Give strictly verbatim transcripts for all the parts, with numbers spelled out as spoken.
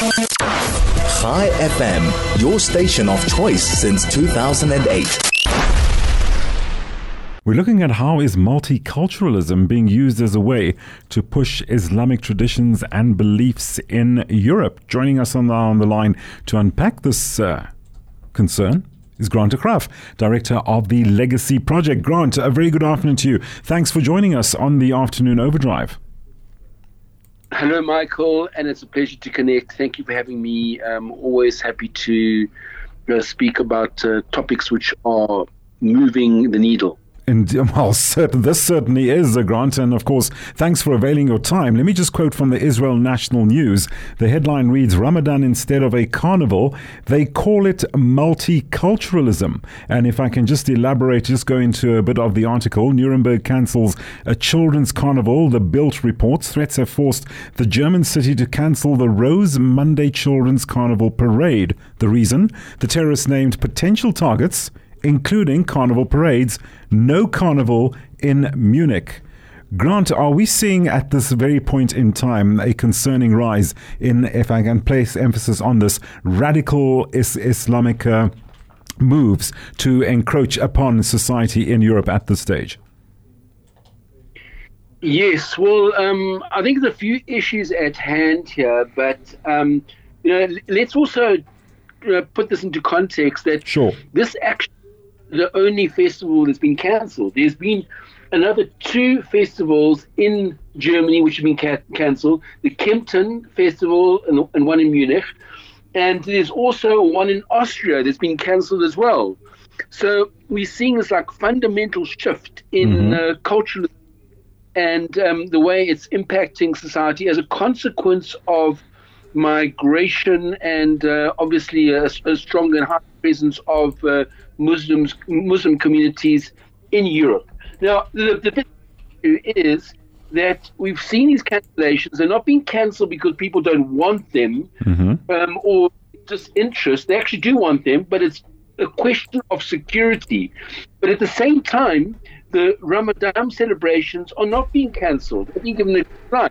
Chai F M, your station of choice since two thousand eight. We're looking at how is multiculturalism being used as a way to push Islamic traditions and beliefs in Europe. Joining us on the, on the line to unpack this uh, concern is Grant de Graaf, Director of the Legacy Project. Grant, a very good afternoon to you. Thanks for joining us on the Afternoon Overdrive. Hello, Michael, and it's a pleasure to connect. Thank you for having me. I'm always happy to uh, speak about uh, topics which are moving the needle. And well, certain, this certainly is a Grant, and of course, thanks for availing your time. Let me just quote from the Israel National News. The headline reads, Ramadan instead of a carnival, they call it multiculturalism. And if I can just elaborate, just go into a bit of the article. Nuremberg cancels a children's carnival. The Bild reports threats have forced the German city to cancel the Rose Monday Children's Carnival Parade. The reason? The terrorists named potential targets, including carnival parades, no carnival in Munich. Grant, are we seeing at this very point in time a concerning rise in, if I can place emphasis on this, radical is- Islamic uh, moves to encroach upon society in Europe at this stage? Yes, well, um, I think there's a few issues at hand here, but um, you know, let's also uh, put this into context that sure. this actually the only festival that's been cancelled. There's been another two festivals in Germany which have been ca- cancelled, the Kempten Festival and, and one in Munich, and there's also one in Austria that's been cancelled as well. So we're seeing this like fundamental shift in mm-hmm. uh, culture and um, the way it's impacting society as a consequence of migration and uh, obviously a, a strong and high presence of uh, Muslims, Muslim communities in Europe. Now, the, the big issue is that we've seen these cancellations. They're not being cancelled because people don't want them mm-hmm. um, or disinterest. They actually do want them, but it's a question of security. But at the same time, the Ramadan celebrations are not being cancelled. They're being given a right.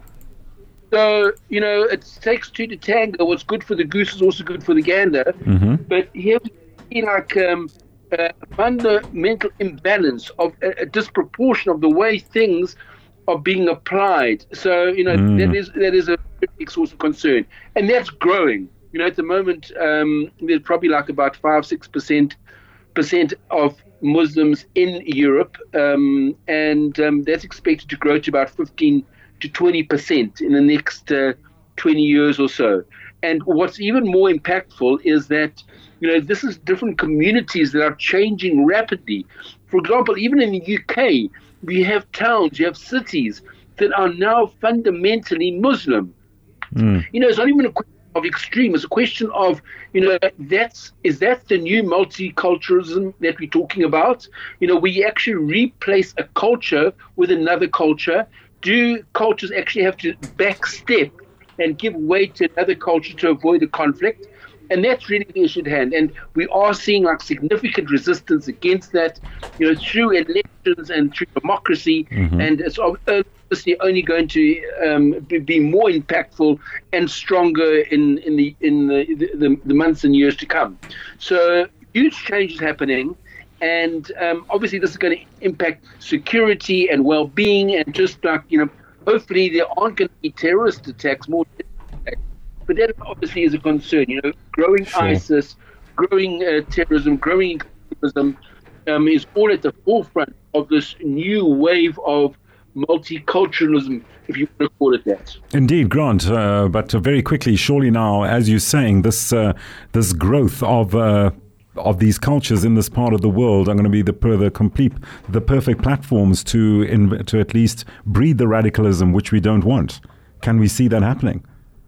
So, you know, it takes two to tango. What's good for the goose is also good for the gander. Mm-hmm. But here we see like um, a fundamental imbalance of a, a disproportion of the way things are being applied. So, you know, mm. that is that is a big source of concern. And that's growing. You know, at the moment, um, there's probably like about five, six percent percent of Muslims in Europe. Um, and um, that's expected to grow to about fifteen to twenty percent in the next uh, twenty years or so. And what's even more impactful is that, you know, this is different communities that are changing rapidly. For example, even in the U K, we have towns, you have cities that are now fundamentally Muslim. Mm. You know, it's not even a question of extreme. It's a question of, you know, that's is that the new multiculturalism that we're talking about? You know, we actually replace a culture with another culture. Do cultures actually have to backstep and give way to another culture to avoid a conflict? And that's really the issue at hand. And we are seeing like significant resistance against that, you know, through elections and through democracy. Mm-hmm. And it's obviously only going to um, be, be more impactful and stronger in, in the in the, the, the months and years to come. So huge changes happening. And um, obviously this is going to impact security and well-being and just like, you know, hopefully there aren't going to be terrorist attacks, more attacks. But that obviously is a concern, you know, growing sure. ISIS, growing uh, terrorism, growing extremism um, is all at the forefront of this new wave of multiculturalism, if you want to call it that. Indeed, Grant. Uh, but uh, very quickly, surely now, as you're saying, this uh, this growth of uh, of these cultures in this part of the world are going to be the the complete, the perfect platforms to in, to at least breed the radicalism which we don't want. Can we see that happening?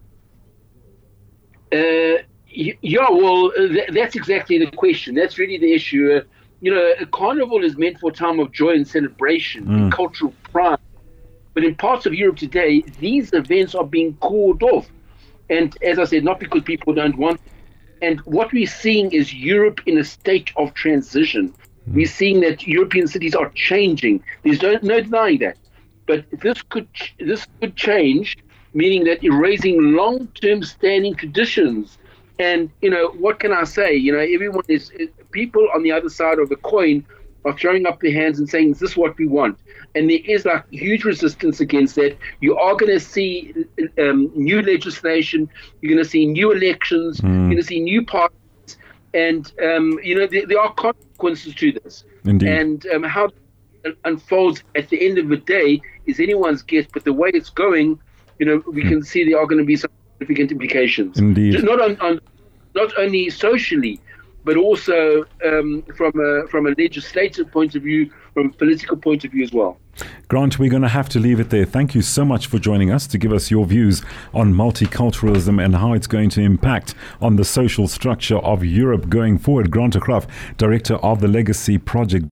Uh, yeah, well, th- that's exactly the question. That's really the issue. Uh, you know, a carnival is meant for a time of joy and celebration, mm. and cultural pride. But in parts of Europe today, these events are being called off. And as I said, not because people don't want it. And what we're seeing is Europe in a state of transition. Mm. We're seeing that European cities are changing. There's no, no denying that. But this could this could change meaning that erasing long-term standing traditions. And, you know, what can I say? You know, everyone is, people on the other side of the coin are throwing up their hands and saying, is this what we want? And there is like huge resistance against that. You are going to see um, new legislation. You're going to see new elections. Mm. You're going to see new parties. And, um, you know, there, there are consequences to this. Indeed. And um, how it unfolds at the end of the day is anyone's guess. But the way it's going, you know, we mm. can see there are going to be some significant implications. Indeed. Not on, on not only socially, but also um, from a from a legislative point of view, from a political point of view as well. Grant, we're going to have to leave it there. Thank you so much for joining us to give us your views on multiculturalism and how it's going to impact on the social structure of Europe going forward. Grant de Graaf, Director of the Legacy Project.